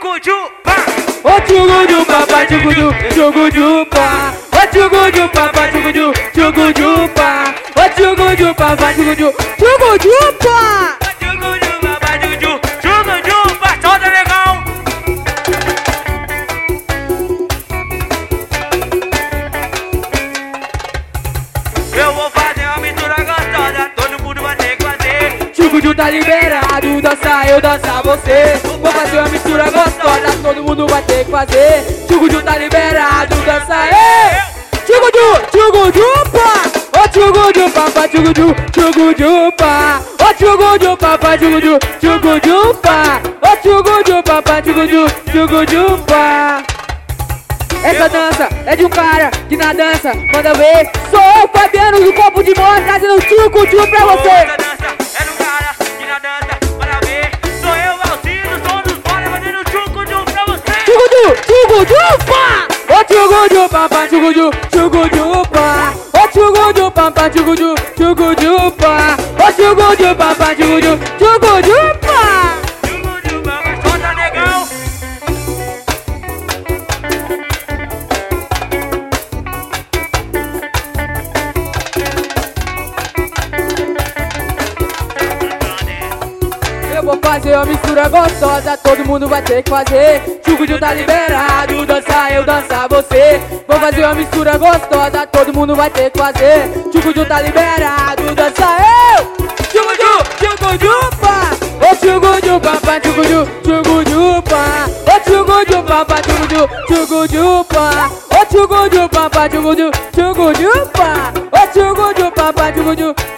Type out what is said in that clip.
tchucujupa. Ô tchucujupa, pa tchucuju, tchucujupa. Ô tchucujupa, pa tchucuju, tchucujupa. Ô tchucujupa, pa tchucuju, tchucujupa. Tchucujupa, pa tchucuju, tchucujupa. Solta, negão. Eu vou fazer uma mistura gostosa, todo mundo vai ter que fazer. Tchucuju tá liberado, dança eu, dança você. Vou fazer uma mistura gostosa, todo mundo vai ter que fazer. Tchucuju tá liberado, dança eu. Tchucuju, tchucujupa. Ô tchucujupa, pa tchucuju, tchucujupa. Ô tchucujupa, pa tchucuju, tchucujupa. Ô tchucujupa, pa tchucuju, tchucujupa. Essa dança é de um cara que na dança manda ver. Sou eu, Fabiano, do Copo de Mó, trazendo tchucuju pra você. Essa dança é do cara que na dança manda ver. Sou eu, Valcino, som dos fora, fazendo tchucuju pra você. Tchucuju, tchucujupa. Ô tchucujupa, pa tchucuju, tchucujupa. Ô tchucujupa, pa tchucuju, tchucujupa. Ô tchucujupa, pa tchucuju, tchucujupa. Tchucujupa, vai solta, negão. Eu vou fazer uma mistura gostosa, todo mundo vai ter que fazer. Tchucuju tá liberado, dança eu, dança você. Vou fazer uma mistura gostosa, todo mundo vai ter que fazer. Tchucuju tá liberado, dança eu. Tchucuju, tchucujupa. Ô tchucujupa, pa tchucuju, tchucujupa. Ô tchucujupa, pa tchucuju, tchucujupa. Ô tchucujupa, pa tchucuju, tchucujupa. Ô tchucujupa, pa tchucuju,